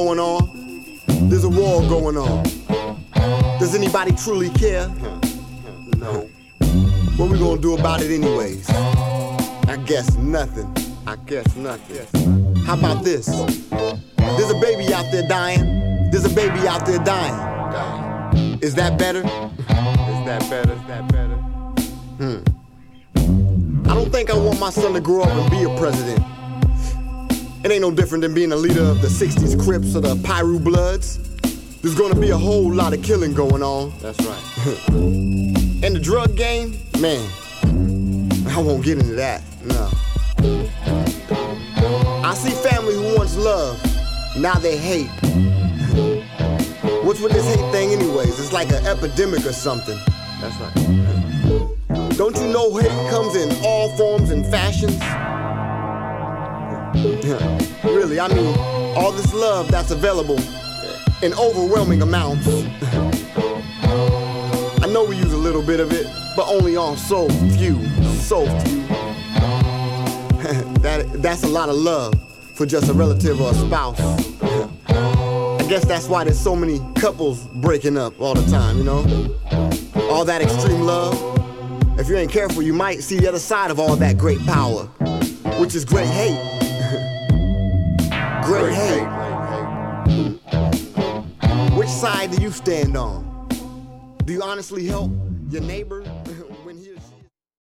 going on. There's a war going on. Does anybody truly care? No. What we gonna do about it anyways? I guess nothing. How about this? There's a baby out there dying. There's a baby out there dying. Is that better? I don't think I want my son to grow up and be a president. It ain't no different than being a leader of the 60s Crips or the Piru Bloods. There's gonna be a whole lot of killing going on. That's right. And the drug game, man, I won't get into that, no. I see family who once loved, now they hate. What's with this hate thing anyways? It's like an epidemic or something. That's right. Don't you know hate comes in all forms and fashions? Really, I mean, all this love that's available in overwhelming amounts. I know we use a little bit of it, but only on so few. That's a lot of love for just a relative or a spouse. I guess that's why there's so many couples breaking up all the time, you know? All that extreme love. If you ain't careful, you might see the other side of all that great power, which is great hate. Great hate. Which side do you stand on? Do you honestly help your neighbor?